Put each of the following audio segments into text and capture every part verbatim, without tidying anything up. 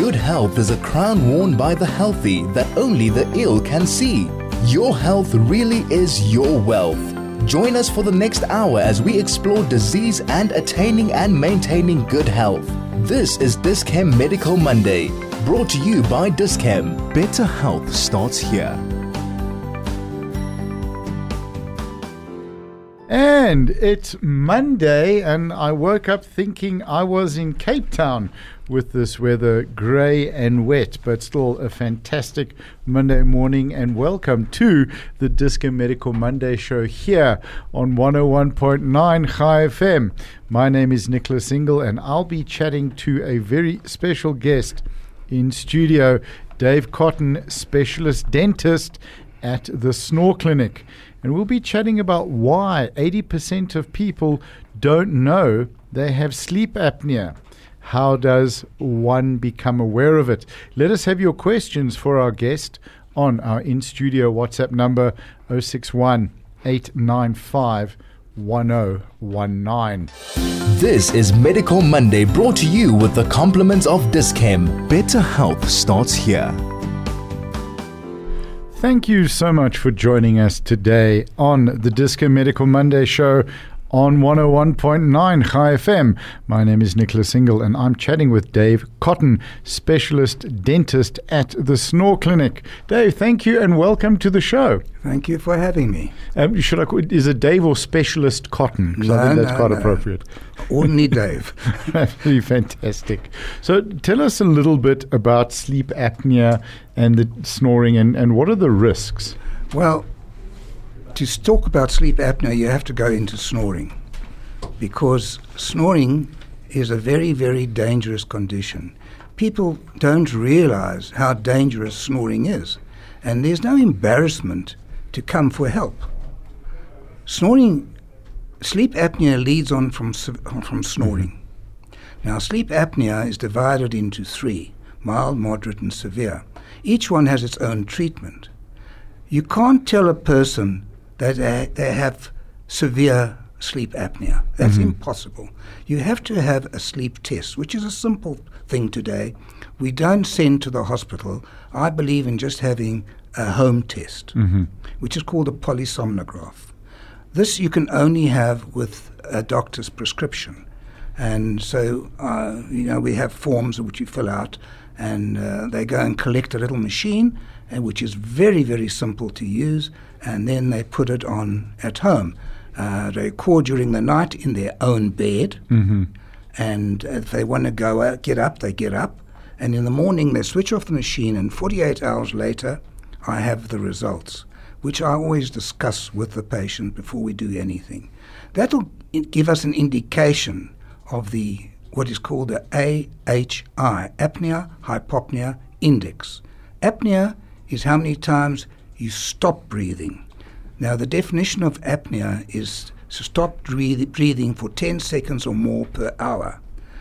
Good health is a crown worn by the healthy that only the ill can see. Your health really is your wealth. Join us for the next hour as we explore disease and attaining and maintaining good health. This is Dis-Chem Medical Monday, brought to you by Dis-Chem. Better health starts here. And it's Monday, and I woke up thinking I was in Cape Town with this weather, grey and wet, but still a fantastic Monday morning. And welcome to the Dis-Chem Medical Monday show here on one oh one point nine Chai F M. My name is Nicholas Ingle, and I'll be chatting to a very special guest in studio, Dave Cotton, specialist dentist at the Snore Clinic. And we'll be chatting about why eighty percent of people don't know they have sleep apnea. How does one become aware of it? Let us have your questions for our guest on our in-studio WhatsApp number oh six one, eight nine five, one oh one nine. This is Medical Monday, brought to you with the compliments of Dis-Chem. Better health starts here. Thank you so much for joining us today on the Dis-Chem Medical Monday show on one oh one point nine Chai F M. My name is Nicholas Ingle, and I'm chatting with Dave Cotton, specialist dentist at the Snore Clinic. Dave, thank you and welcome to the show. Thank you for having me. Um, should I? Is it Dave or Specialist Cotton? Because No, I think that's no, quite no. appropriate. Ordinary Dave. Absolutely fantastic. So tell us a little bit about sleep apnea and the snoring, and, and what are the risks? Well, to talk about sleep apnea, you have to go into snoring, because snoring is a very, very dangerous condition. People don't realize how dangerous snoring is, and there's no embarrassment to come for help. Snoring, sleep apnea leads on from from snoring. Mm-hmm. Now, sleep apnea is divided into three: mild, moderate, and severe. Each one has its own treatment. You can't tell a person that they, they have severe sleep apnea. That's mm-hmm. impossible. You have to have a sleep test, which is a simple thing today. We don't send to the hospital. I believe in just having a home test, mm-hmm. which is called a polysomnograph. This you can only have with a doctor's prescription. And so, uh, you know, we have forms which you fill out, and uh, they go and collect a little machine, and which is very, very simple to use, and then they put it on at home. Uh, they record during the night in their own bed, mm-hmm. and if they want to go out, get up, they get up, and in the morning they switch off the machine, and forty-eight hours later I have the results, which I always discuss with the patient before we do anything. That will give us an indication of the what is called the A H I, apnea hypopnea index. Apnea is how many times you stop breathing. Now, the definition of apnea is to stop breath- breathing for ten seconds or more per hour.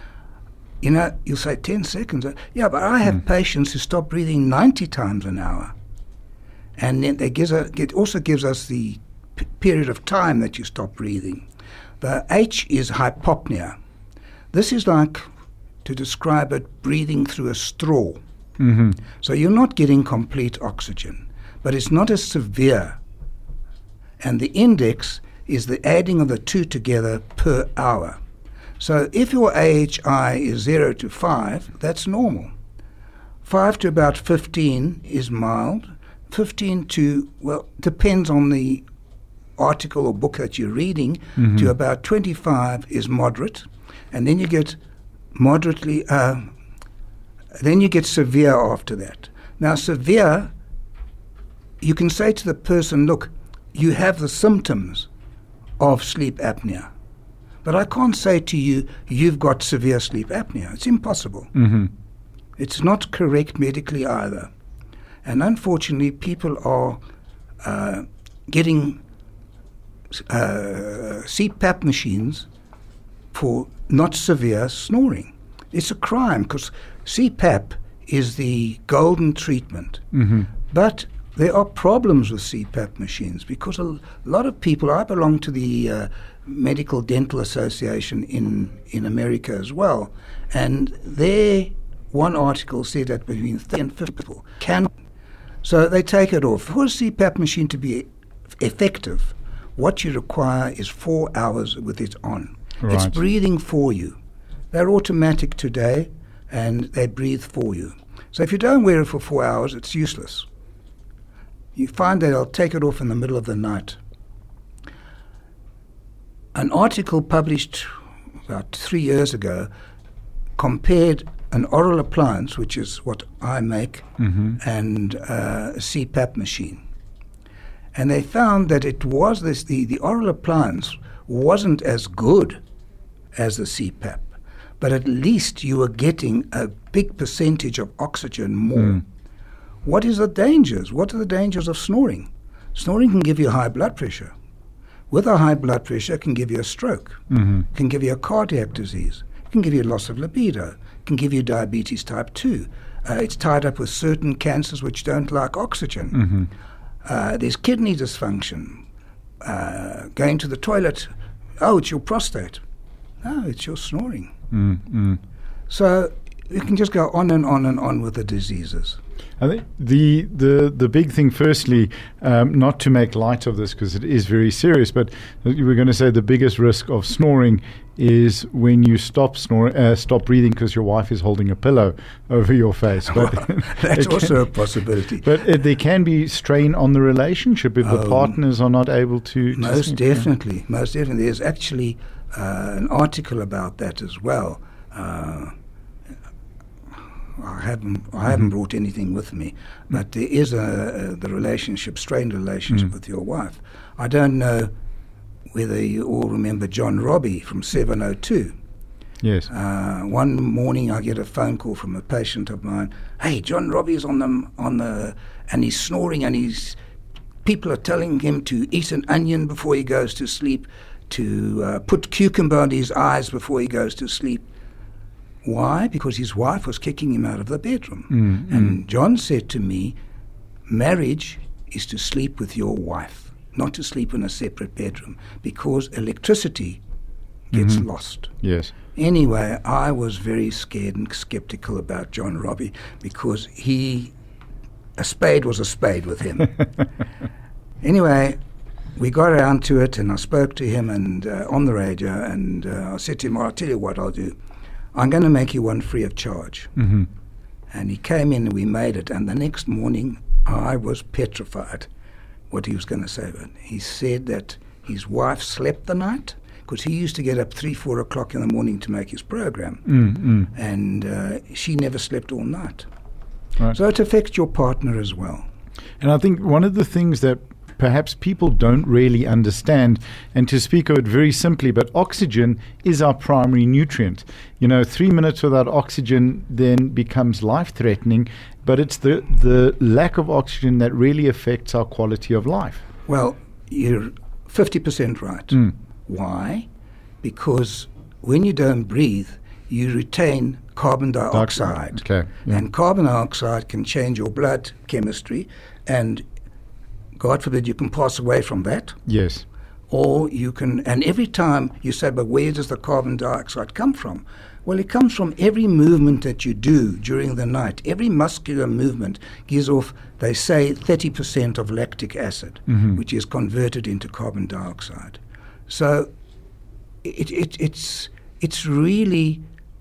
You know, you'll say ten seconds. Yeah, but I have mm. patients who stop breathing ninety times an hour. And then they gives a, it also gives us the p- period of time that you stop breathing. The H is hypopnea. This is like, to describe it, breathing through a straw. Mm-hmm. So you're not getting complete oxygen, but it's not as severe. And the index is the adding of the two together per hour. So if your A H I is zero to five, that's normal. five to about fifteen is mild. fifteen to, well, depends on the article or book that you're reading, mm-hmm. to about twenty-five is moderate. And then you get moderately, uh, then you get severe after that. Now, severe, you can say to the person, look, you have the symptoms of sleep apnea. But I can't say to you, you've got severe sleep apnea. It's impossible. Mm-hmm. It's not correct medically either. And unfortunately, people are uh, getting uh, C PAP machines for not severe snoring. It's a crime, because C PAP is the golden treatment. Mm-hmm. But there are problems with C PAP machines, because a lot of people, I belong to the uh, Medical Dental Association in, in America as well, and their one article said that between thirty and fifty people can. So they take it off. For a C PAP machine to be effective, what you require is four hours with it on. Right. It's breathing for you. They're automatic today, and they breathe for you. So if you don't wear it for four hours, it's useless. You find that they'll take it off in the middle of the night. An article published about three years ago compared an oral appliance, which is what I make, Mm-hmm. and uh, a C PAP machine. And they found that it was this, the, the oral appliance wasn't as good as the C PAP, but at least you were getting a big percentage of oxygen more. Mm. What is the dangers? What are the dangers of snoring? Snoring can give you high blood pressure. With a high blood pressure, it can give you a stroke, Mm-hmm. can give you a cardiac disease, can give you loss of libido, can give you diabetes type two. Uh, it's tied up with certain cancers which don't like oxygen. Mm-hmm. Uh, there's kidney dysfunction. Uh, going to the toilet, oh, it's your prostate. No, it's your snoring. Mm-hmm. So you can just go on and on and on with the diseases. I think the the the big thing, firstly, um, not to make light of this because it is very serious, but you were going to say the biggest risk of snoring is when you stop snoring, uh, stop breathing because your wife is holding a pillow over your face. But That's it also can- a possibility. But it, there can be strain on the relationship if the Oh, partners are not able to. to Most sleep. Yeah. definitely, most definitely. There's actually uh, an article about that as well. Uh, I haven't, I haven't brought anything with me, but there is a, a the relationship, strained relationship Mm. with your wife. I don't know whether you all remember John Robbie from seven oh two. Yes. Uh, one morning, I get a phone call from a patient of mine. Hey, John Robbie's on the on the, and he's snoring, and he's people are telling him to eat an onion before he goes to sleep, to uh, put cucumber on his eyes before he goes to sleep. Why? Because his wife was kicking him out of the bedroom. Mm, And John said to me, marriage is to sleep with your wife, not to sleep in a separate bedroom, because electricity gets Mhm. lost. Yes. Anyway, I was very scared and skeptical about John Robbie because he, a spade was a spade with him. Anyway, we got around to it, and I spoke to him and uh, on the radio, and uh, I said to him, I'll tell you what I'll do. I'm going to make you one free of charge. Mm-hmm. And he came in and we made it, and the next morning I was petrified what he was going to say. But he said that his wife slept the night, because he used to get up three, four o'clock in the morning to make his program, Mm-hmm. and uh, she never slept all night. Right. So it affects your partner as well. And I think one of the things that perhaps people don't really understand, and to speak of it very simply, but oxygen is our primary nutrient. You know, three minutes without oxygen then becomes life-threatening, but it's the, the lack of oxygen that really affects our quality of life. Well, you're fifty percent right. Mm. Why? Because when you don't breathe, you retain carbon dioxide. Okay. Yeah. And carbon dioxide can change your blood chemistry, and God forbid you can pass away from that. Yes. Or you can, and every time you say, but where does the carbon dioxide come from? Well, it comes from every movement that you do during the night. Every muscular movement gives off, they say, thirty percent of lactic acid, Mhm. which is converted into carbon dioxide. So it, it, it's, it's really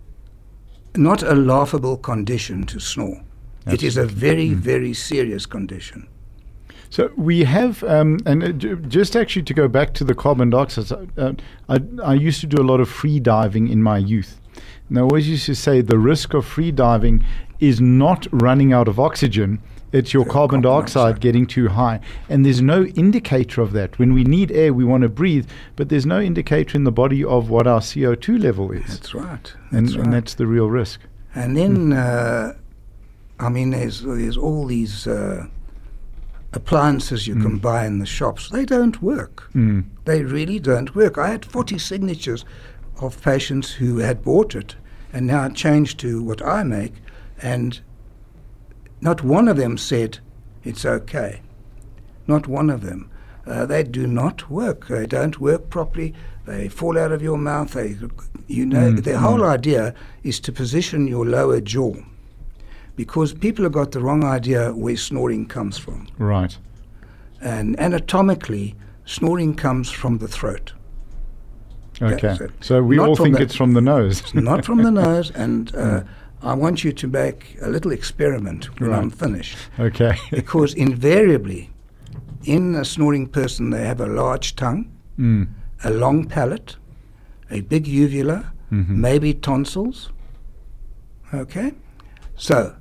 not a laughable condition to snore. It is a very, Mm. very serious condition. So we have, um, and uh, j- just actually to go back to the carbon dioxide, uh, I, I used to do a lot of free diving in my youth. And I always used to say the risk of free diving is not running out of oxygen, it's your Uh, carbon carbon dioxide dioxide. getting too high. And there's no indicator of that. When we need air, we want to breathe, but there's no indicator in the body of what our C O two level is. That's right. and, That's right. and that's the real risk. And then, uh, I mean, there's there's all these uh, appliances you can Mm. buy in the shops. They don't work. Mm. They really don't work. I had forty signatures of patients who had bought it and now changed to what I make, and not one of them said it's okay. Not one of them. Uh, they do not work. They don't work properly. They fall out of your mouth. They, you know, Mm, the mm. whole idea is to position your lower jaw because people have got the wrong idea where snoring comes from. Right. And anatomically, snoring comes from the throat. Okay. So, so we not all from think the- it's from the nose. Not from the nose, and uh, I want you to make a little experiment when Right. I'm finished. Okay. Because invariably, in a snoring person, they have a large tongue, Mm. a long palate, a big uvula, Mhm. maybe tonsils. Okay? So,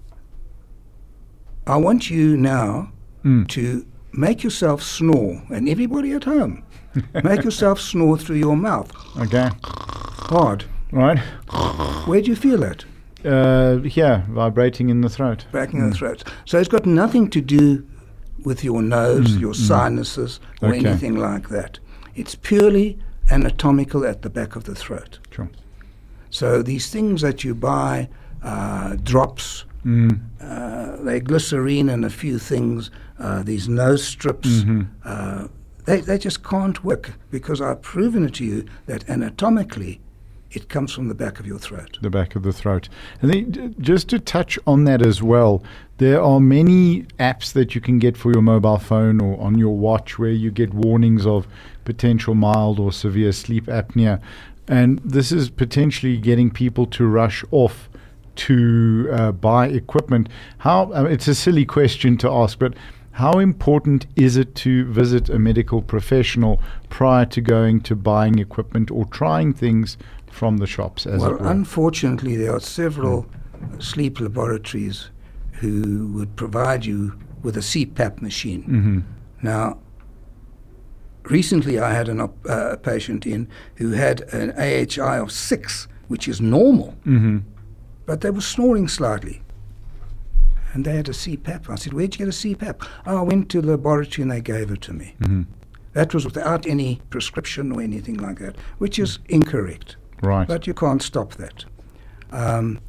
I want you now Mm. to make yourself snore, and everybody at home, make yourself snore through your mouth. Okay. Hard. Right. Where do you feel it? Uh, here, vibrating in the throat. Back in the throat. So it's got nothing to do with your nose, Mm, your mm. sinuses, or Okay. anything like that. It's purely anatomical at the back of the throat. Sure. So these things that you buy, uh, drops, Mm. uh, they glycerine and a few things, uh, these nose strips, Mhm. uh, they, they just can't work, because I've proven it to you that anatomically it comes from the back of your throat. The back of the throat. And then, j- just to touch on that as well, there are many apps that you can get for your mobile phone or on your watch where you get warnings of potential mild or severe sleep apnea. And this is potentially getting people to rush off to uh, buy equipment. How uh, it's a silly question to ask, but how important is it to visit a medical professional prior to going to buying equipment or trying things from the shops, as Well, it were? unfortunately, there are several sleep laboratories who would provide you with a C PAP machine. Mhm. Now, recently I had an op- uh, a patient in who had an A H I of six, which is normal, Mhm. but they were snoring slightly. And they had a C PAP. I said, "Where'd you get a C PAP?" "Oh, I went to the laboratory and they gave it to me." Mhm. That was without any prescription or anything like that, which is incorrect. Right. But you can't stop that. Um,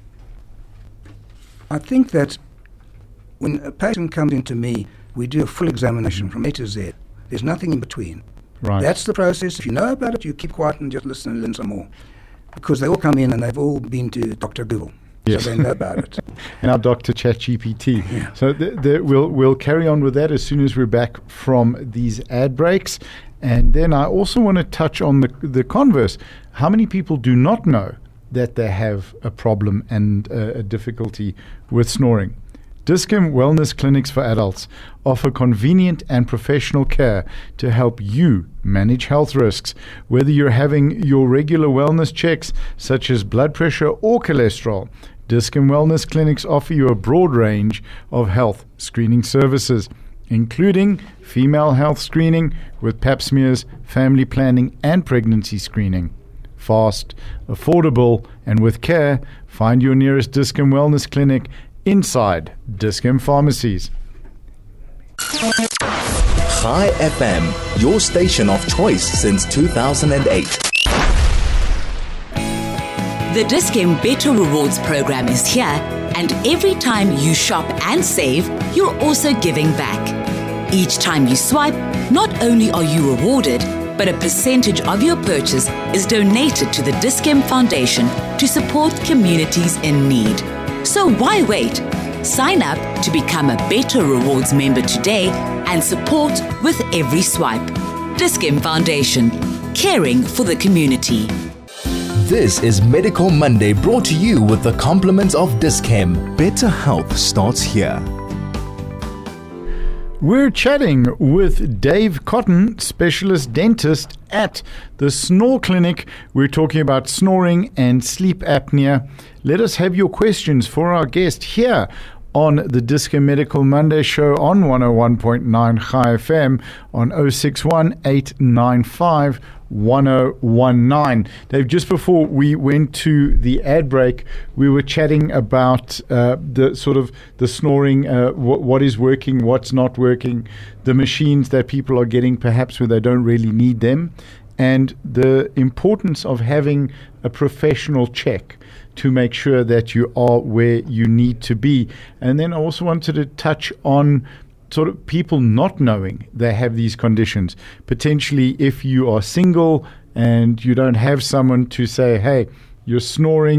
I think that when a patient comes into me, we do a full examination from A to Z. There's nothing in between. Right. That's the process. If you know about it, you keep quiet and just listen and learn some more. Because they all come in and they've all been to Doctor Google. Yes. So they know about it. and our Doctor ChatGPT. Yeah. So th- th- we'll we'll carry on with that as soon as we're back from these ad breaks. And then I also want to touch on the the converse. How many people do not know that they have a problem and uh, a difficulty with snoring? Dis-Chem Wellness Clinics for Adults offer convenient and professional care to help you manage health risks. Whether you're having your regular wellness checks, such as blood pressure or cholesterol, Dis-Chem Wellness Clinics offer you a broad range of health screening services, including female health screening with pap smears, family planning, and pregnancy screening. Fast, affordable, and with care, find your nearest Dis-Chem Wellness Clinic inside Dis-Chem pharmacies. Chai F M, your station of choice since two thousand eight. The Dis-Chem Better Rewards program is here, and every time you shop and save, you're also giving back. Each time you swipe, not only are you rewarded, but a percentage of your purchase is donated to the Dis-Chem Foundation to support communities in need. So why wait? Sign up to become a Better Rewards member today and support with every swipe. Dis-Chem Foundation, caring for the community. This is Medical Monday, brought to you with the compliments of Dis-Chem. Better health starts here. We're chatting with Dave Cotton, specialist dentist at the Snore Clinic. We're talking about snoring and sleep apnea. Let us have your questions for our guest here on the Dis-Chem Medical Monday show on one oh one point nine Chai F M on oh six one, eight nine five, one oh one nine. Dave, just before we went to the ad break, we were chatting about uh, the sort of the snoring, uh, wh- what is working, what's not working, the machines that people are getting perhaps where they don't really need them, and the importance of having a professional check to make sure that you are where you need to be. And then I also wanted to touch on sort of people not knowing they have these conditions. Potentially, if you are single and you don't have someone to say, hey, you're snoring,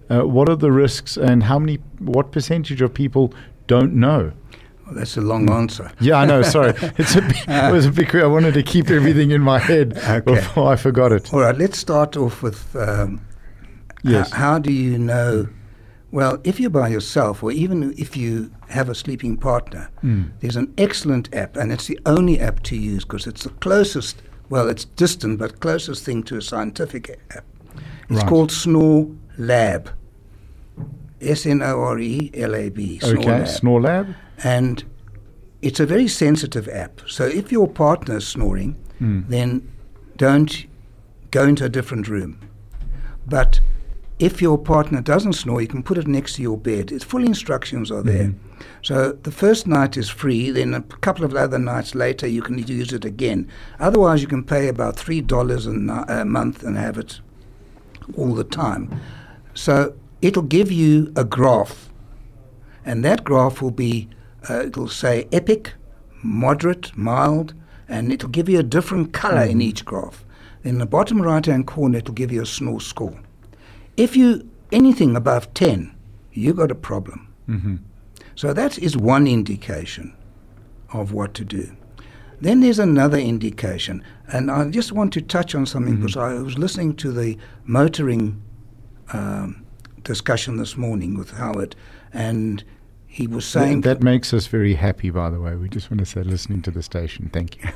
Uh, what are the risks, and how many? What percentage of people don't know? Well, that's a long answer. Yeah, I know. Sorry, it's a big, it was a big. I wanted to keep everything in my head Okay. before I forgot it. All right, let's start off with um, Yes. h- how do you know? Well, if you're by yourself, or even if you have a sleeping partner, Mm. there's an excellent app, and it's the only app to use because it's the closest. Well, it's distant, but closest thing to a scientific a- app. It's Right. called Snore Lab. S N O R E L A B. Snore Okay, Lab. Snore Lab. And it's a very sensitive app. So if your partner is snoring, Mm. then don't go into a different room. But if your partner doesn't snore, you can put it next to your bed. It's full instructions are there. Mhm. So the first night is free. Then a couple of other nights later, you can use it again. Otherwise, you can pay about three dollars a, ni- a month and have it all the time. So it'll give you a graph, and that graph will be, uh, it'll say epic, moderate, mild, and it'll give you a different color in each graph. In the bottom right-hand corner, it'll give you a snore score. If you anything above ten, you got a problem. Mm-hmm. So that is one indication of what to do. Then there's another indication, and I just want to touch on something Mhm. because I was listening to the motoring um, discussion this morning with Howard, and he was saying that makes us very happy, by the way. We just want to say listening to the station. Thank you.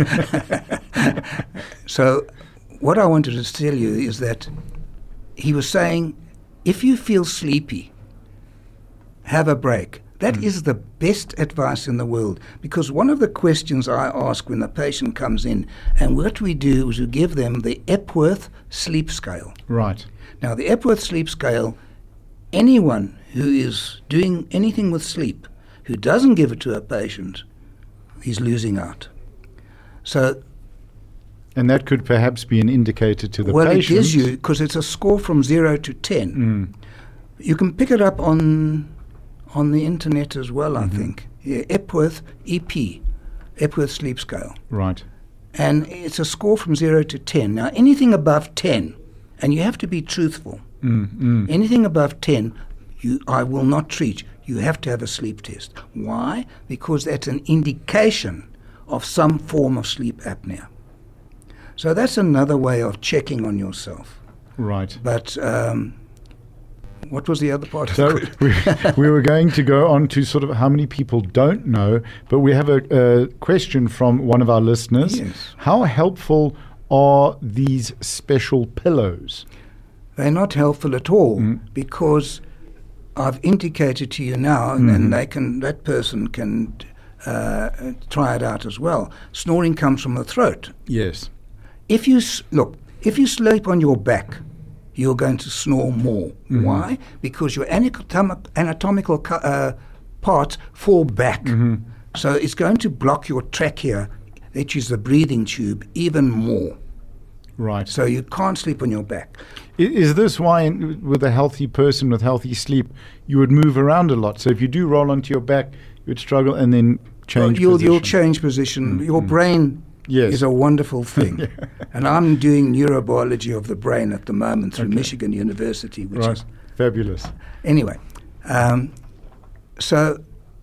So what I wanted to tell you is that he was saying, if you feel sleepy, have a break. That Mm. is the best advice in the world, because one of the questions I ask when a patient comes in, and what we do is we give them the Epworth Sleep Scale. Right. Now, the Epworth Sleep Scale, anyone who is doing anything with sleep, who doesn't give it to a patient, is losing out. So And that could perhaps be an indicator to the well, patient. it gives you, because it's a score from zero to ten. Mm. You can pick it up on on the internet as well, I Mhm. think. Yeah, Epworth E P, Epworth Sleep Scale. Right. And it's a score from zero to ten. Now, anything above ten, and you have to be truthful, Mm, mm. anything above ten, you, I will not treat. You have to have a sleep test. Why? Because that's an indication of some form of sleep apnea. So that's another way of checking on yourself. Right. But um, what was the other part of So the question? we, we were going to go on to sort of how many people don't know, but we have a, a question from one of our listeners. Yes. How helpful are these special pillows? They're not helpful at all Mm. because I've indicated to you now, and, Mhm. and they can, that person can uh, try it out as well. Snoring comes from the throat. Yes. If you s- look, if you sleep on your back, you're going to snore more. Mhm. Why? Because your anatom- anatomical co- uh, parts fall back. Mhm. So it's going to block your trachea, which is the breathing tube, even more. Right. So you can't sleep on your back. I- Is this why, in, with a healthy person with healthy sleep, you would move around a lot? So if you do roll onto your back, you would struggle and then change Well, you'll, position. you'll change position. Mm, Your mm. brain Yes. is a wonderful thing. Yeah. And I'm doing neurobiology of the brain at the moment through Okay. Michigan University, which Right. is Fabulous. anyway. Um, so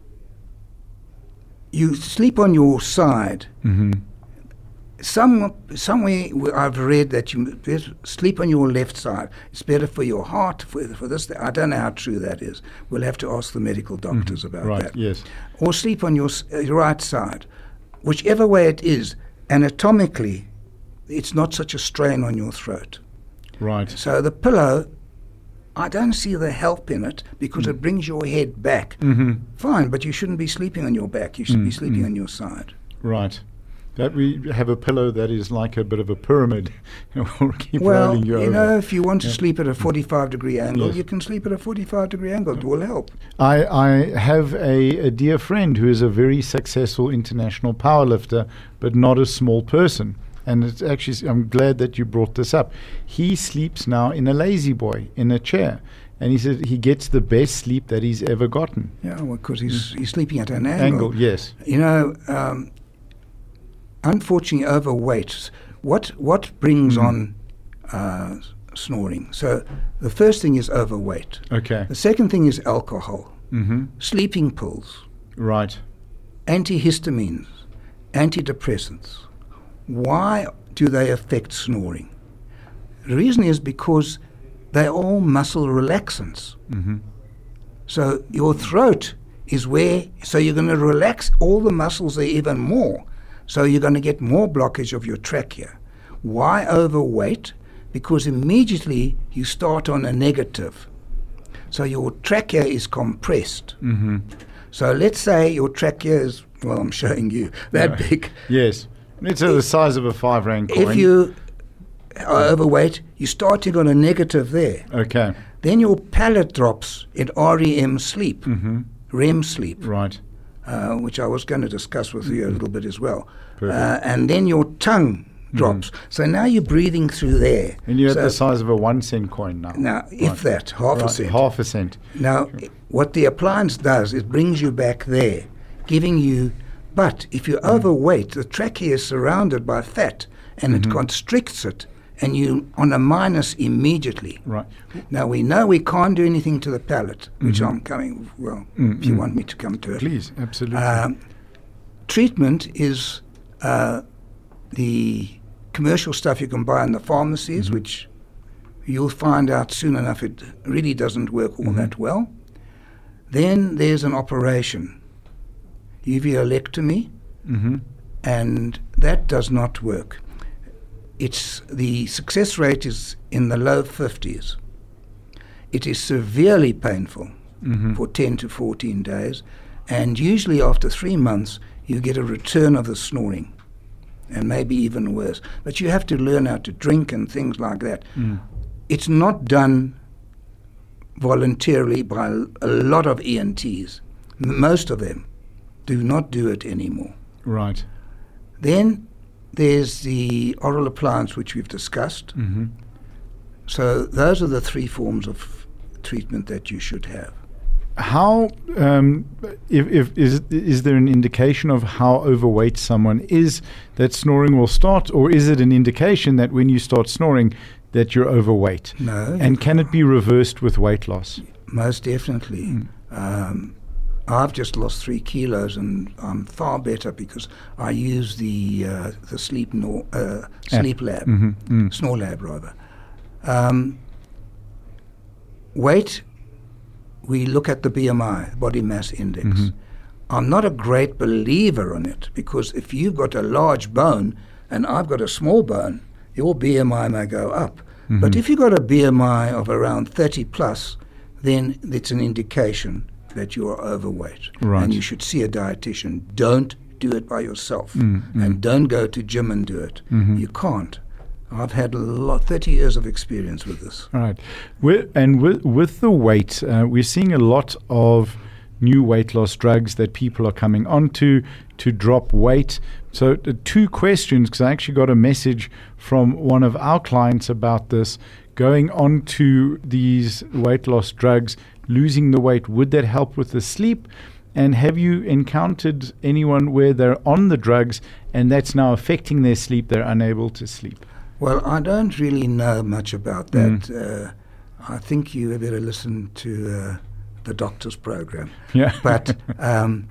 you sleep on your side. Mm-hmm. Some somewhere where I've read that you best sleep on your left side. It's better for your heart. For, for this, I don't know how true that is. We'll have to ask the medical doctors about Right. that. Yes. Or sleep on your s- uh, right side. Whichever way it is, anatomically, it's not such a strain on your throat. Right. So the pillow, I don't see the help in it because Mm. it brings your head back. Mm-hmm. Fine, but you shouldn't be sleeping on your back. You should be Mm, sleeping mm. on your side. Right. That we have a pillow that is like a bit of a pyramid. We'll keep Well, rolling you you over. know, if you want to Yeah. sleep at a forty-five degree angle, Yes. you can sleep at a forty-five degree angle. It will help. I, I have a, a dear friend who is a very successful international powerlifter, but not a small person. And it's actually, I'm glad that you brought this up. He sleeps now in a lazy boy, in a chair. And he said he gets the best sleep that he's ever gotten. Yeah, because he's, he's sleeping at an angle. Angle, yes. You know, um, unfortunately, overweight. What what brings Mm. on uh, snoring. So the first thing is overweight. Okay. The second thing is alcohol, Mm-hmm. sleeping pills, Right. antihistamines, antidepressants. Why do they affect snoring? The reason is because they're all muscle relaxants. Mm-hmm. So your throat is where, so you're going to relax all the muscles there even more. So you're going to get more blockage of your trachea. Why overweight? Because immediately you start on a negative. So your trachea is compressed. Mm-hmm. So let's say your trachea is, well, I'm showing you, that Right. big. Yes. It's uh, the size of a five rand coin. If you are overweight, you're starting on a negative there. Okay. Then your palate drops in R E M sleep, Mm-hmm. R E M sleep, Right. uh, which I was going to discuss with you a little bit as well. Perfect. Uh, and then your tongue drops. So now you're breathing through there. And you're so at the size of a one cent coin now. Now, if Right. that, half a Right. cent. Half a cent. Now, what the appliance does, it brings you back there, giving you, but if you're overweight, the trachea is surrounded by fat and it constricts it, and you're on a minus immediately. Right. Now, we know we can't do anything to the palate, which I'm coming, well, if you want me to come to it. Please, absolutely. Um, treatment is uh, the commercial stuff you can buy in the pharmacies, which you'll find out soon enough it really doesn't work all that well. Then there's an operation, uveolectomy, mm-hmm. and that does not work. It's the success rate is in the low fifties. It is severely painful Mm-hmm. for ten to fourteen days, and usually after three months you get a return of the snoring, and maybe even worse. But you have to learn how to drink and things like that. Mm. It's not done voluntarily by a lot of E N Ts. M- Most of them do not do it anymore. Right. Then there's the oral appliance, which we've discussed. Mm-hmm. So those are the three forms of treatment that you should have. How, um, if, if is is there an indication of how overweight someone is that snoring will start, or is it an indication that when you start snoring that you're overweight? No. And can it be reversed with weight loss? Most definitely. Mm. Um, I've just lost three kilos, and I'm far better because I use the uh, the sleep no, uh, sleep lab, Mhm, mm. snore lab rather. Um, weight, we look at the B M I, body mass index. Mhm. I'm not a great believer on it because if you've got a large bone and I've got a small bone, your B M I may go up. But if you've got a B M I of around thirty plus, then it's an indication that you are overweight. Right. And you should see a dietitian. Don't do it by yourself. Mm, mm. And don't go to gym and do it. Mhm. You can't. I've had a lot, thirty years of experience with this. All right. With, and with, with the weight, uh, we're seeing a lot of new weight loss drugs that people are coming onto to drop weight. So uh, two questions, because I actually got a message from one of our clients about this, going on to these weight loss drugs, losing the weight. Would that help with the sleep? And have you encountered anyone where they're on the drugs and that's now affecting their sleep, they're unable to sleep? Well, I don't really know much about that. Uh, I think you better listen to uh, the doctor's program. Yeah. But um,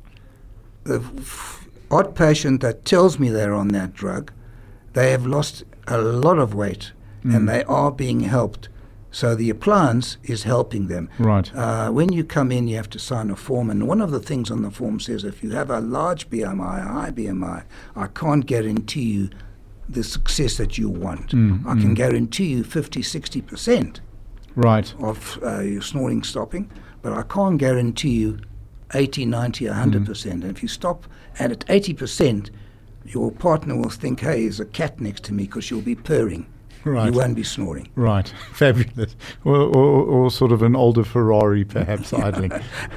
the f- odd patient that tells me they're on that drug, they have lost a lot of weight Mm. and they are being helped. So the appliance is helping them. Right. Uh, when you come in, you have to sign a form, and one of the things on the form says if you have a large B M I, a high B M I, I can't guarantee you the success that you want. Mm, I can mm. guarantee you fifty, sixty percent Right. of uh, your snoring stopping, but I can't guarantee you eighty, ninety, one hundred percent. And if you stop and at eighty percent, your partner will think, hey, there's a cat next to me because you'll be purring. Right. You won't be snoring. Right, fabulous. Or, or, or sort of an older Ferrari, perhaps idling.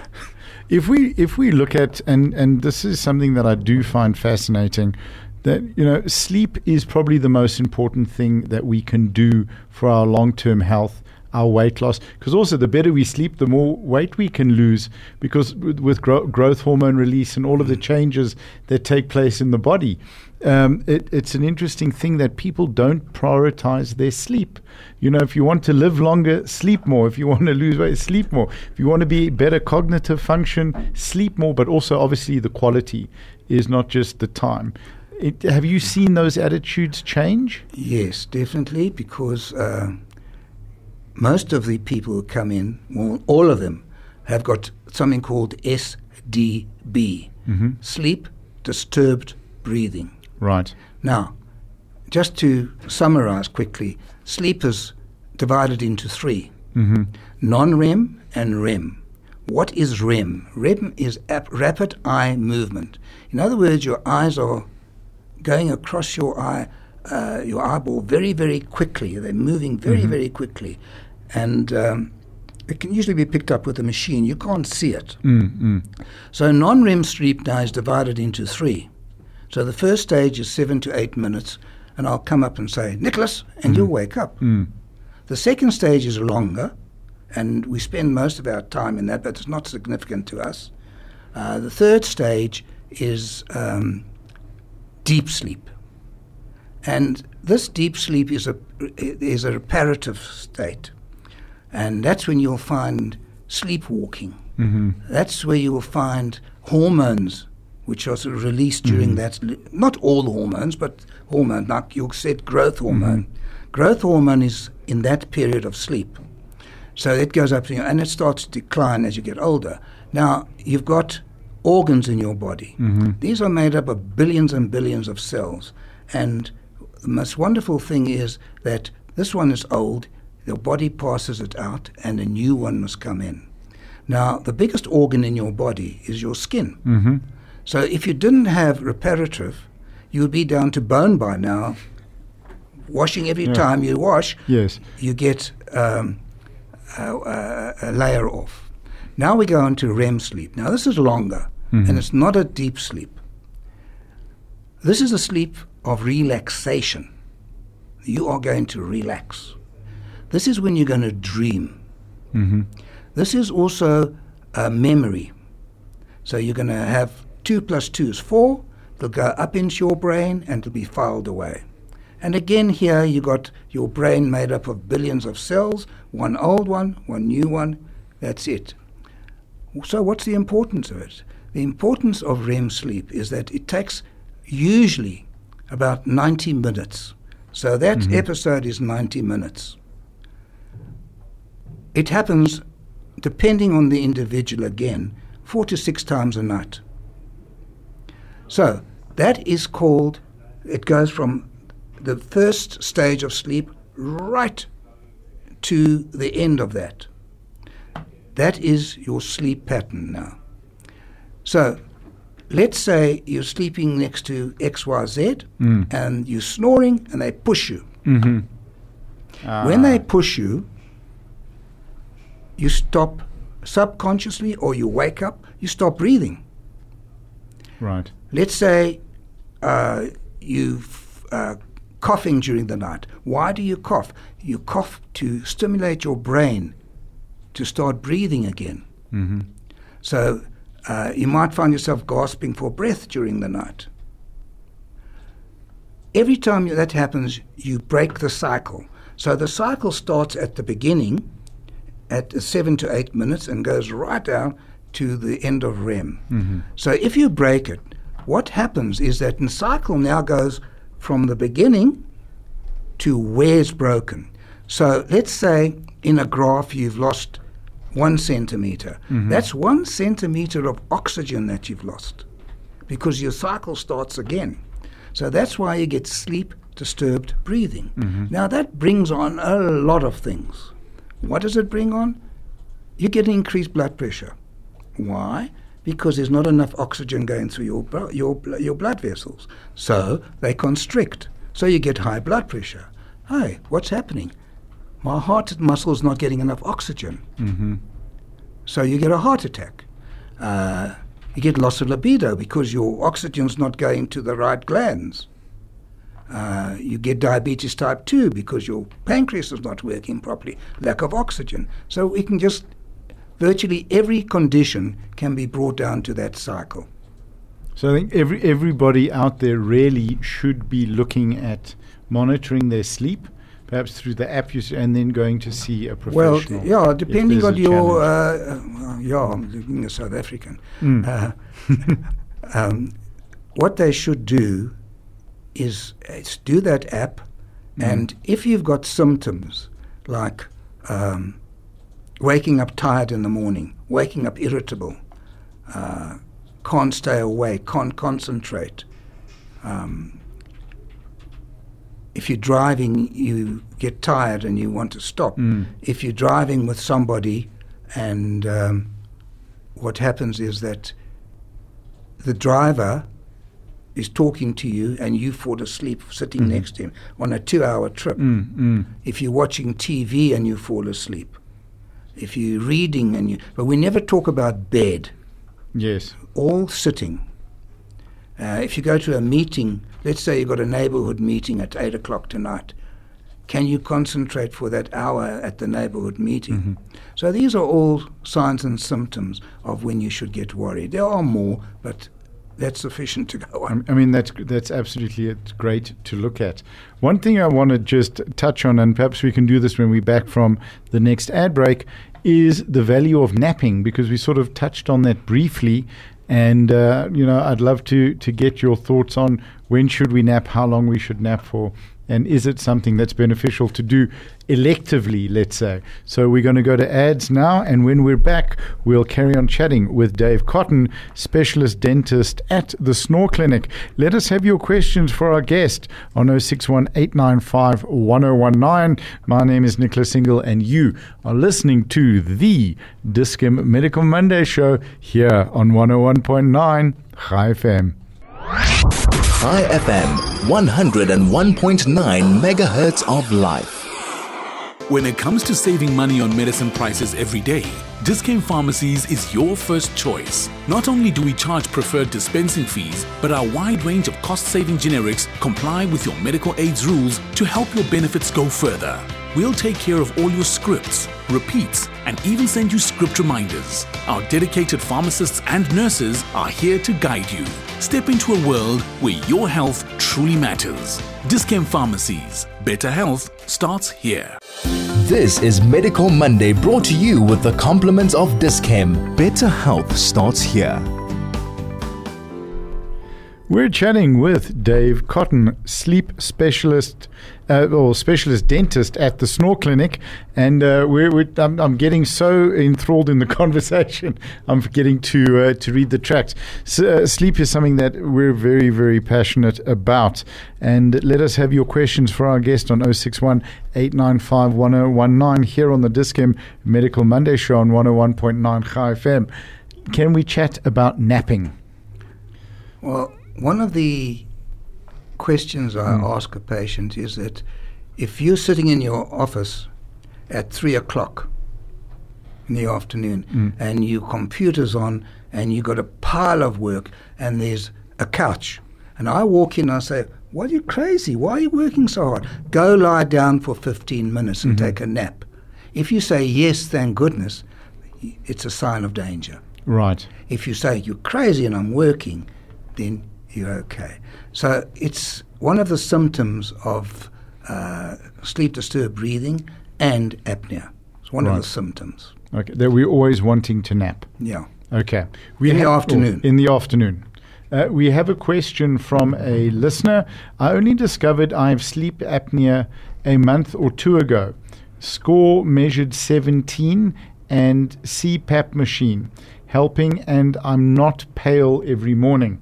If we if we look at and and this is something that I do find fascinating, that you know sleep is probably the most important thing that we can do for our long term health, our weight loss. Because also the better we sleep, the more weight we can lose. Because with, with gro- growth hormone release and all of the changes that take place in the body. um, it, it's an interesting thing that people don't prioritize their sleep. You know, if you want to live longer, sleep more. If you want to lose weight, sleep more. If you want to be better cognitive function, sleep more. But also, obviously, the quality is not just the time. It, have you seen those attitudes change? Yes, definitely, because uh, most of the people who come in, well, all of them, have got something called S D B, mm-hmm. sleep disturbed breathing. Right. Now, just to summarize quickly, sleep is divided into three, mm-hmm. non-R E M and R E M. What is R E M? R E M is ap- rapid eye movement. In other words, your eyes are going across your eye, uh, your eyeball very, very quickly. They're moving very, mm-hmm. very quickly. And um, it can usually be picked up with a machine. You can't see it. Mm-hmm. So non-R E M sleep now is divided into three. So the first stage is seven to eight minutes, and I'll come up and say, Nicholas, and mm-hmm. you'll wake up. Mm. The second stage is longer, and we spend most of our time in that, but it's not significant to us. Uh, the third stage is um, deep sleep. And this deep sleep is a, is a reparative state. And that's when you'll find sleepwalking. Mm-hmm. That's where you will find hormones which are sort of released during mm-hmm. that. Not all the hormones, but hormone, like you said, growth hormone. Mm-hmm. Growth hormone is in that period of sleep. So it goes up, and it starts to decline as you get older. Now, you've got organs in your body. Mm-hmm. These are made up of billions and billions of cells. And the most wonderful thing is that this one is old, the body passes it out, and a new one must come in. Now, the biggest organ in your body is your skin. Mm-hmm. So if you didn't have reparative, you would be down to bone by now. Washing every yeah. time you wash, yes. you get um, a, a, a layer off. Now we go on to R E M sleep. Now this is longer, mm-hmm. and it's not a deep sleep. This is a sleep of relaxation. You are going to relax. This is when you're going to dream. Mm-hmm. This is also a memory. So you're going to have two plus two is four. It'll go up into your brain and it'll be filed away. And again here you got your brain made up of billions of cells, one old one, one new one. That's it. So what's the importance of it? The importance of R E M sleep is that it takes usually about ninety minutes. So that mm-hmm. episode is ninety minutes. It happens, depending on the individual again, four to six times a night. So that is called, it goes from the first stage of sleep right to the end of that. That is your sleep pattern now. So let's say you're sleeping next to X Y Z mm. and you're snoring and they push you. Mm-hmm. Uh. When they push you, you stop subconsciously or you wake up, you stop breathing. Right. Let's say uh, you're uh, coughing during the night. Why do you cough? You cough to stimulate your brain to start breathing again. Mm-hmm. So uh, you might find yourself gasping for breath during the night. Every time that happens, you break the cycle. So the cycle starts at the beginning at seven to eight minutes and goes right down to the end of R E M. Mm-hmm. So if you break it, what happens is that the cycle now goes from the beginning to where it's broken. So let's say in a graph you've lost one centimeter. Mm-hmm. That's one centimeter of oxygen that you've lost because your cycle starts again. So that's why you get sleep-disturbed breathing. Mm-hmm. Now that brings on a lot of things. What does it bring on? You get increased blood pressure. Why? Because there's not enough oxygen going through your your your blood vessels. So they constrict. So you get high blood pressure. Hey, what's happening? My heart muscle's not getting enough oxygen. Mm-hmm. So you get a heart attack. Uh, you get loss of libido because your oxygen's not going to the right glands. Uh, you get diabetes type two because your pancreas is not working properly, lack of oxygen. So we can just, virtually every condition can be brought down to that cycle. So I think every everybody out there really should be looking at monitoring their sleep, perhaps through the app, you s- and then going to see a Well, professional. yeah, if depending there's on a your, challenge. uh, uh, yeah, I'm looking at South African. Mm. Uh, um, what they should do is, is do that app, Mm. and if you've got symptoms like um, waking up tired in the morning, waking up irritable, uh, can't stay awake, can't concentrate, um, if you're driving, you get tired and you want to stop. Mm. If you're driving with somebody and um, what happens is that the driver is talking to you and you fall asleep sitting Mhm. next to him on a two-hour trip. Mm, mm. If you're watching T V and you fall asleep. If you're reading and you... But we never talk about bed. Yes. All sitting. Uh, if you go to a meeting, let's say you've got a neighborhood meeting at eight o'clock tonight, can you concentrate for that hour at the neighborhood meeting? Mhm. So these are all signs and symptoms of when you should get worried. There are more, but that's sufficient to go on. I mean, that's that's absolutely it's great to look at. One thing I want to just touch on, and perhaps we can do this when we're back from the next ad break, is the value of napping, because we sort of touched on that briefly. And, uh, you know, I'd love to, to get your thoughts on when should we nap, how long we should nap for, and is it something that's beneficial to do electively, let's say. So we're going to go to ads now, and when we're back, we'll carry on chatting with Dave Cotton, specialist dentist at the Snore Clinic. Let us have your questions for our guest on oh six one, eight nine five, one oh one nine. My name is Nicholas Single, and you are listening to the Dis-Chem Medical Monday show here on one oh one point nine Chai F M. Chai F M, one oh one point nine megahertz of life. When it comes to saving money on medicine prices every day, Dis-Chem Pharmacies is your first choice. Not only do we charge preferred dispensing fees, but our wide range of cost-saving generics comply with your medical aids rules to help your benefits go further. We'll take care of all your scripts, repeats, and even send you script reminders. Our dedicated pharmacists and nurses are here to guide you. Step into a world where your health truly matters. Dis-Chem Pharmacies. Better health starts here. This is Medical Monday, brought to you with the compliments of Dis-Chem. Better health starts here. We're chatting with Dave Cotton, sleep specialist uh, or specialist dentist at the Snore Clinic, and uh, we're, we're I'm, I'm getting so enthralled in the conversation, I'm forgetting to uh, to read the tracks. So, uh, sleep is something that we're very very passionate about, and let us have your questions for our guest on oh six one, eight nine five, one oh one nine here on the Dis-Chem Medical Monday show on one oh one point nine Chai F M. Can we chat about napping? Well, one of the questions I Mm. ask a patient is that if you're sitting in your office at three o'clock in the afternoon Mm. and your computer's on and you've got a pile of work and there's a couch, and I walk in and I say, "Why are you crazy? Why are you working so hard? Go lie down for fifteen minutes and Mhm. take a nap." If you say, "Yes, thank goodness," it's a sign of danger. Right. If you say, "You're crazy and I'm working," then you're okay. So it's one of the symptoms of uh, sleep disturbed breathing and apnea. It's one Right. of the symptoms. Okay. That we're always wanting to nap. Yeah. Okay. We In the have- afternoon. oh, in the afternoon. Uh, we have a question from a listener. I only discovered I have sleep apnea a month or two ago. Score measured seventeen and C PAP machine helping, and I'm not pale every morning.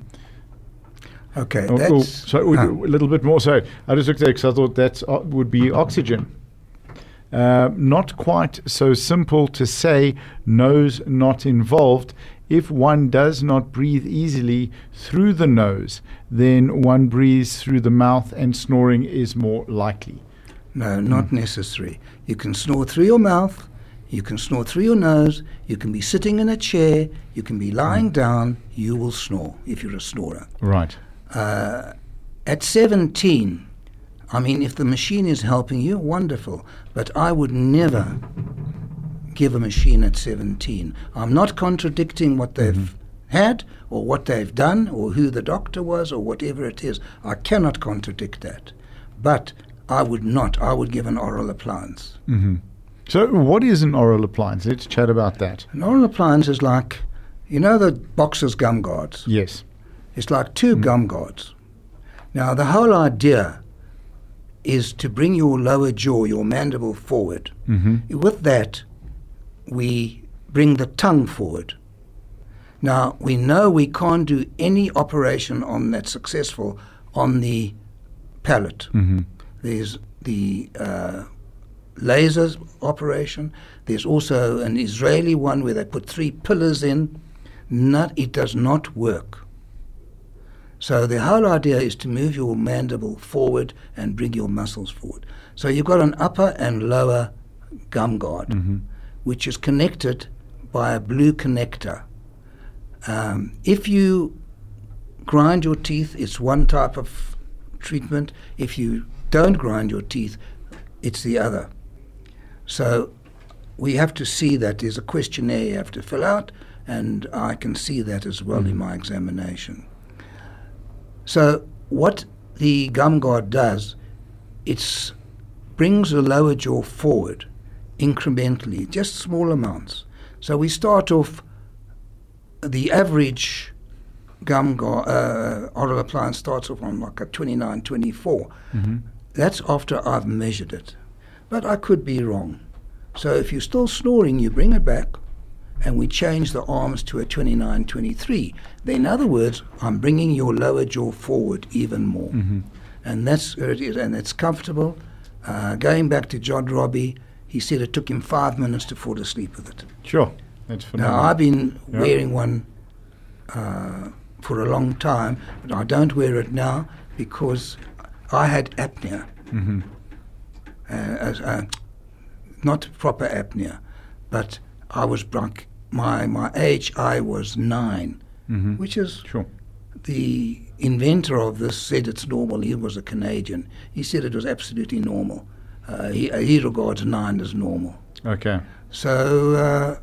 Okay. Oh, oh, That's, so ah, a little bit more. So I just looked at it because I thought that uh, would be oxygen. Uh, not quite so simple to say, nose not involved. If one does not breathe easily through the nose, then one breathes through the mouth and snoring is more likely. no, not necessary. You can snore through your mouth. You can snore through your nose. You can be sitting in a chair. You can be lying down. You will snore if you're a snorer. Right. Uh, at seventeen, I mean, if the machine is helping you, wonderful. But I would never give a machine at seventeen. I'm not contradicting what they've had or what they've done or who the doctor was or whatever it is. I cannot contradict that. But I would not. I would give an oral appliance. Mm-hmm. So what is an oral appliance? Let's chat about that. An oral appliance is like, you know the boxer's gum guards? Yes. It's like two mm. gum guards. Now, the whole idea is to bring your lower jaw, your mandible forward. Mm-hmm. With that, we bring the tongue forward. Now, we know we can't do any operation on that successful on the palate. Mm-hmm. There's the uh, laser operation. There's also an Israeli one where they put three pillars in. Not, it does not work. So the whole idea is to move your mandible forward and bring your muscles forward. So you've got an upper and lower gum guard, mm-hmm. which is connected by a blue connector. Um, if you grind your teeth, it's one type of treatment. If you don't grind your teeth, it's the other. So we have to see that. There's a questionnaire you have to fill out, and I can see that as well mm-hmm. in my examination. So what the gum guard does, it brings the lower jaw forward incrementally, just small amounts. So we start off, the average gum guard, uh, oral appliance starts off on like a twenty-nine, twenty-four. Mm-hmm. That's after I've measured it. But I could be wrong. So if you're still snoring, you bring it back, and we change the arms to a twenty-nine, twenty-three. Then, in other words, I'm bringing your lower jaw forward even more. Mm-hmm. And that's where it is, and it's comfortable. Uh, going back to John Robbie, he said it took him five minutes to fall asleep with it. Sure, that's phenomenal. Now, I've been yep. wearing one uh, for a long time, but I don't wear it now because I had apnea. Mm-hmm. Uh, as, uh, not proper apnea, but I was drunk. My my age, I was nine, mm-hmm. which is sure. The inventor of this said it's normal. He was a Canadian. He said it was absolutely normal. Uh, he he regards nine as normal. Okay. So uh,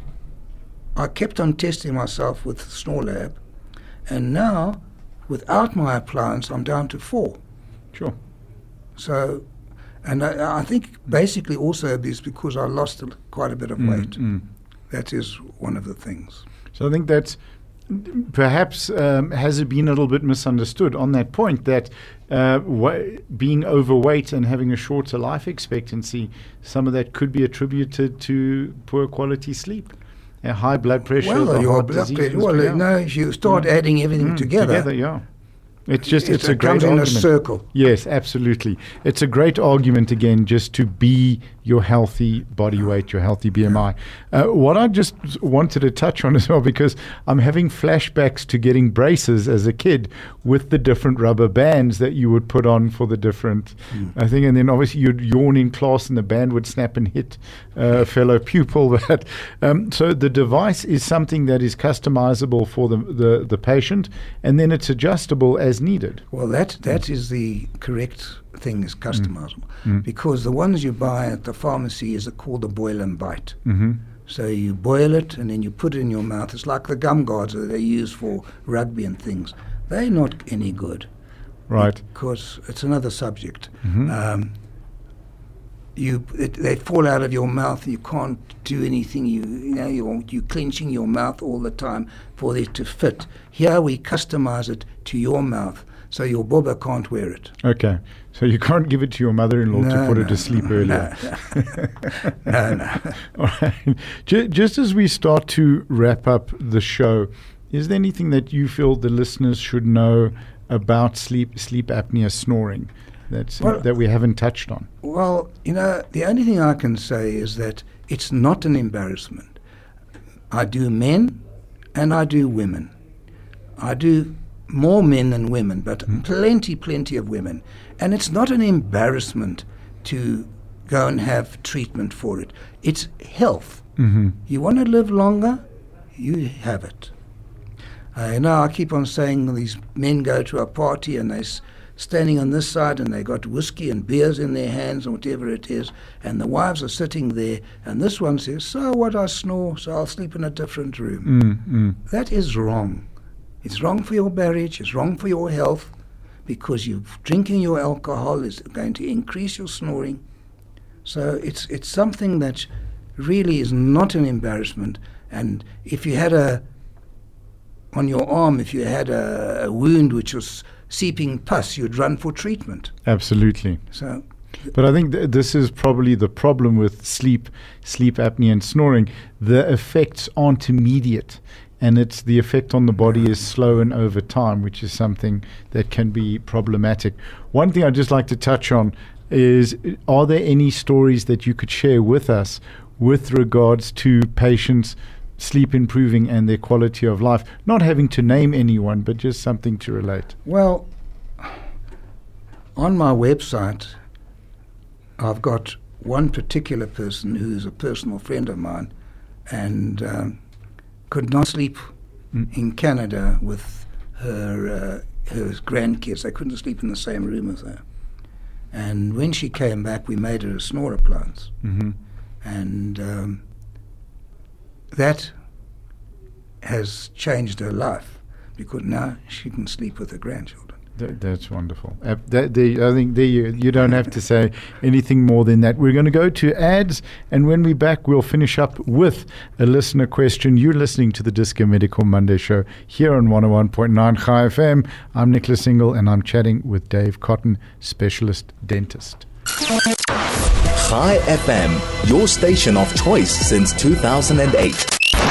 I kept on testing myself with SnoreLab, and now, without my appliance, I'm down to four. Sure. So. And I, I think basically also it's because I lost a, quite a bit of weight. Mm, mm. That is one of the things. So I think that's perhaps um, has it been a little bit misunderstood on that point that uh, w- being overweight and having a shorter life expectancy, some of that could be attributed to poor quality sleep. Uh, high blood pressure, well, the your heart blood disease. pressure, well, yeah. no, if you start yeah. adding everything mm, together. Together, yeah. It's just, it's, it's a great comes in argument. a circle. Yes, absolutely. It's a great argument, again, just to be your healthy body weight, your healthy B M I. Uh, what I just wanted to touch on as well, because I'm having flashbacks to getting braces as a kid with the different rubber bands that you would put on for the different, mm. I think, and then obviously you'd yawn in class and the band would snap and hit uh, a fellow pupil. That um, So the device is something that is customizable for the, the, the patient, and then it's adjustable as needed. Well, that that mm. is the correct thing, is customizable. Mm. Because the ones you buy at the pharmacy is called a boil and bite. Mm-hmm. So you boil it and then you put it in your mouth. It's like the gum guards that they use for rugby and things. They're not any good. Right. Because it's another subject. Mm-hmm. Um, you it, they fall out of your mouth. You can't do anything. You you know you're you clenching your mouth all the time for it to fit. Here we customize it to your mouth, so your bobber can't wear it. Okay, so you can't give it to your mother-in-law no, to put no, her to sleep no, earlier. No, no. no. All right. J- just as we start to wrap up the show, is there anything that you feel the listeners should know about sleep sleep apnea snoring that's well, that we haven't touched on? Well, you know, the only thing I can say is that it's not an embarrassment. I do men and I do women. I do more men than women, but mm. plenty, plenty of women. And it's not an embarrassment to go and have treatment for it. It's health. Mm-hmm. You want to live longer? You have it. Uh, you know, I keep on saying these men go to a party and they s- standing on this side and they got whiskey and beers in their hands and whatever it is, and the wives are sitting there, and this one says, so what, I snore, so I'll sleep in a different room. Mm, mm. That is wrong. It's wrong for your marriage, it's wrong for your health, because you drinking your alcohol is going to increase your snoring. So it's it's something that really is not an embarrassment. And if you had a, on your arm, if you had a, a wound which was seeping pus, you'd run for treatment. Absolutely. So, but I think th- this is probably the problem with sleep, sleep apnea and snoring. The effects aren't immediate, and it's the effect on the body is slow and over time, which is something that can be problematic. One thing I'd just like to touch on is, are there any stories that you could share with us with regards to patients' sleep improving and their quality of life? Not having to name anyone, but just something to relate. Well, on my website, I've got one particular person who's a personal friend of mine, and um, could not sleep mm. in Canada with her uh, her grandkids. They couldn't sleep in the same room as her. And when she came back, we made her a snore appliance. Mm-hmm. And um, that has changed her life, because now she can sleep with her grandchildren. Th- that's wonderful. Uh, that, the, I think there you, you don't have to say anything more than that. We're going to go to ads, and when we're back, we'll finish up with a listener question. You're listening to the Dis-Chem Medical Monday Show here on one oh one point nine Chai F M. I'm Nicholas Ingle, and I'm chatting with Dave Cotton, specialist dentist. Chai F M, your station of choice since two thousand eight.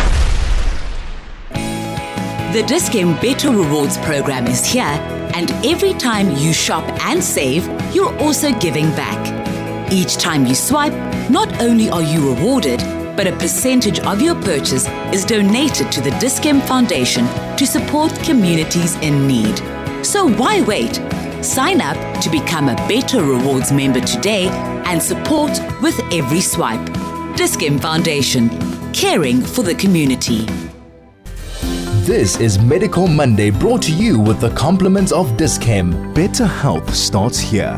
The Dis-Chem Better Rewards program is here, and every time you shop and save, you're also giving back. Each time you swipe, not only are you rewarded, but a percentage of your purchase is donated to the Dis-Chem Foundation to support communities in need. So why wait? Sign up to become a Better Rewards member today and support with every swipe. Dis-Chem Foundation, caring for the community. This is Medical Monday, brought to you with the compliments of Dis-Chem. Better health starts here.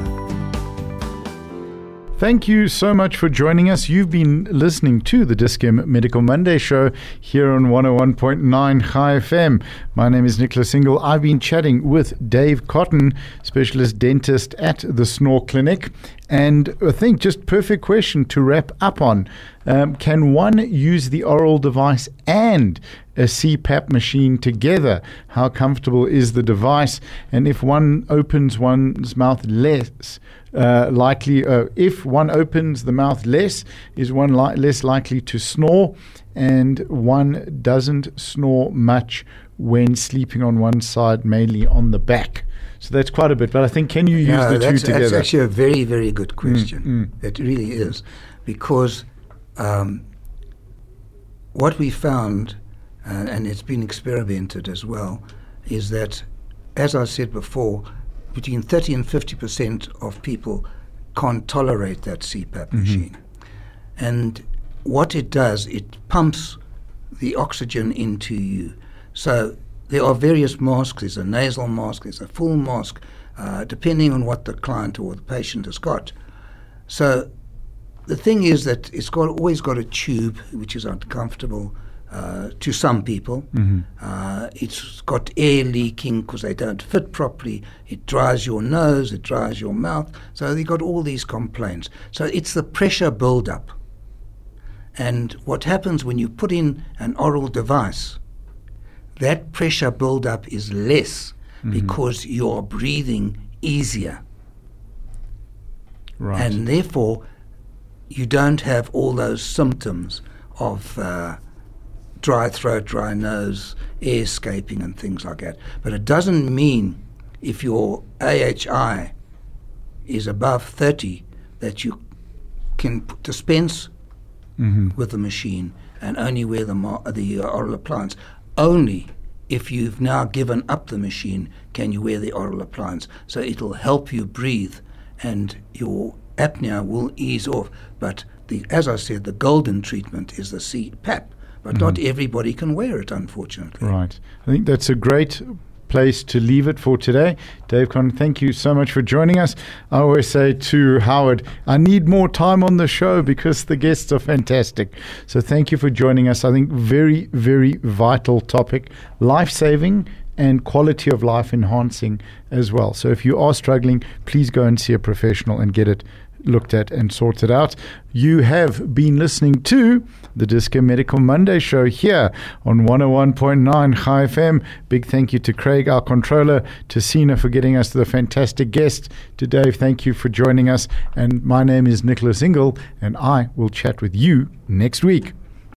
Thank you so much for joining us. You've been listening to the Dis-Chem Medical Monday Show here on one oh one point nine Chai F M. My name is Nicholas Ingle. I've been chatting with Dave Cotton, specialist dentist at the Snore Clinic. And I think just perfect question to wrap up on. Um, can one use the oral device and a C PAP machine together? How comfortable is the device? And if one opens one's mouth less, uh, likely, uh, if one opens the mouth less, is one li- less likely to snore, and one doesn't snore much when sleeping on one side, mainly on the back. So that's quite a bit, but I think, can you use no, the that's, two together? That's actually a very, very good question. Mm, mm. It really is, because um, what we found, uh, and it's been experimented as well, is that, as I said before, between thirty and fifty percent of people can't tolerate that C PAP mm-hmm. machine. And what it does, it pumps the oxygen into you. So there are various masks. There's a nasal mask, there's a full mask, uh, depending on what the client or the patient has got. So the thing is that it's got always got a tube, which is uncomfortable uh, to some people. Mm-hmm. Uh, it's got air leaking because they don't fit properly. It dries your nose, it dries your mouth. So they've got all these complaints. So it's the pressure build-up. And what happens when you put in an oral device, that pressure build-up is less mm-hmm. because you're breathing easier. Right. And therefore, you don't have all those symptoms of uh, dry throat, dry nose, air escaping and things like that. But it doesn't mean if your A H I is above thirty that you can p- dispense mm-hmm. with the machine and only wear the, ma- the uh, oral appliance. Only if you've now given up the machine can you wear the oral appliance. So it'll help you breathe and your apnea will ease off. But the, as I said, the golden treatment is the C PAP. But mm-hmm. not everybody can wear it, unfortunately. Right. I think that's a great place to leave it for today. Dave Con, thank you so much for joining us. I always say to Howard, I need more time on the show because the guests are fantastic. So thank you for joining us. I think very, very vital topic, life-saving and quality of life enhancing as well. So if you are struggling, please go and see a professional and get it looked at and sorted out. You have been listening to the Disco Medical Monday show here on one oh one point nine Chai F M. Big thank you to Craig, our controller, to Sina for getting us to the fantastic guest. To Dave, thank you for joining us. And my name is Nicholas Ingle, and I will chat with you next week.